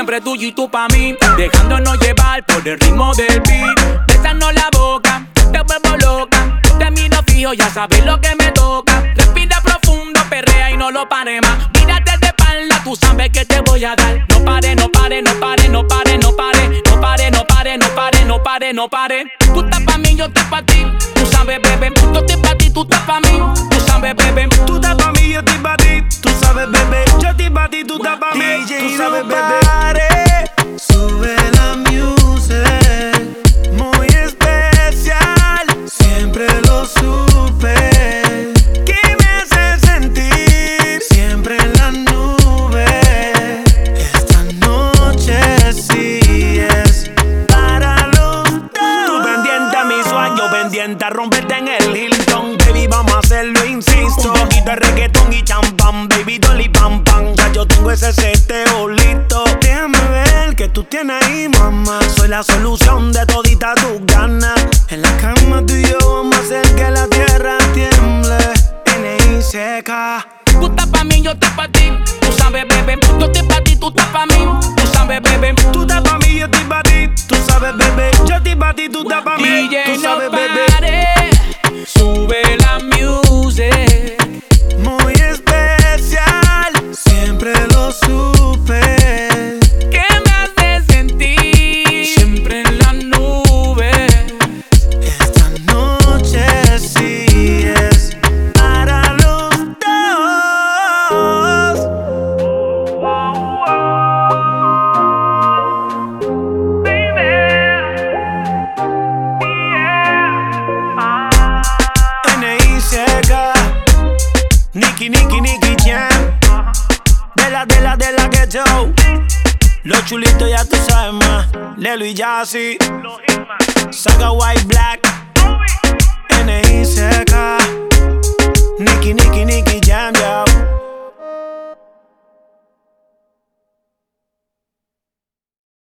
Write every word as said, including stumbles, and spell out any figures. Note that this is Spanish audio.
siempre tuyo y tú pa' mí, dejándonos llevar por el ritmo del beat. Besarnos la boca, te vuelvo loca. Te miro fijo, ya sabes lo que me toca. Respira profundo, perrea y no lo pare más. Mírate de espalda, tú sabes que te voy a dar. No pare, no pare, no pare, no pare, no pare. No pare, no pare, no pare, no pare, no pare. Tú estás pa' mí, yo estoy pa' ti. Tú sabes, bebé, yo estoy pa' ti, tú estás pa' mí. Tú sabes, bebé, tú estás pa' mí, yo estoy pa' ti. Tú sabes, bebé, yo estoy pa' ti, tú estás pa' mí. Tú sabes, bebé. Sube la music, muy especial. Siempre lo supe. ¿Qué me hace sentir? Siempre en la nube. Esta noche sí es para los dos. Tú pendiente a mi sueño, pendiente a romperte en el Hilton. Baby, vamos a hacerlo, insisto. Un poquito de reggaetón y champán, baby, dolly pam pam. Ya yo tengo ese seteo listo. Déjame ver que tú tienes ahí, mamá. Soy la solución de todita tus ganas. En la cama tú y yo vamos a hacer que la tierra tiemble. N I C K. tú estás pa' mí, yo estoy pa' ti. Tú sabes, bebé, yo estoy pa' ti, tú estás pa' mí. Tú sabes, bebé, tú estás pa' mí, yo estoy pa' ti. Tú sabes, bebé, yo estoy pa' ti, tú estás pa' mí. D J, tú sabes, no bebé. pare, sube la music. Muy especial, siempre lo supe. ¿Qué me hace sentir? Siempre en la nube. Esta noche sí es para los dos. Baby, yeah. N I C K. Nicky, Nicky, Nicky Jam. De la, de la, de la ghetto. Los chulitos ya tú sabes más. Lelo y Jassy. Saga White Black. N I C K.